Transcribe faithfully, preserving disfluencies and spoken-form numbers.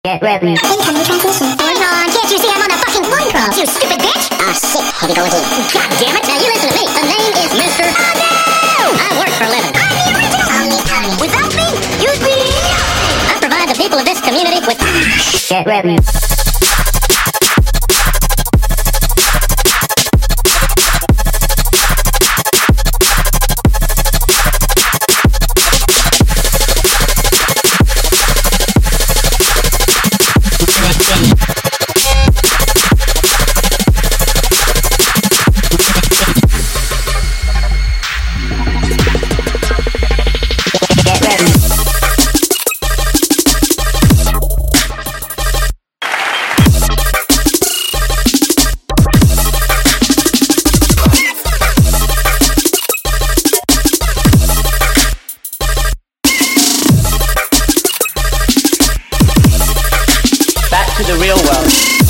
Get ready. Incoming transmission. Hold on, can't you see I'm on a fucking phone call, you stupid bitch? Ah, shit, heavy going in. God damn it, now you listen to me. The name is Mister Oh no! I work for a living. I'm the original Omni Omni. Without me, you'd be nothing. I provide the people of this community with... Get ready. Back to the real world.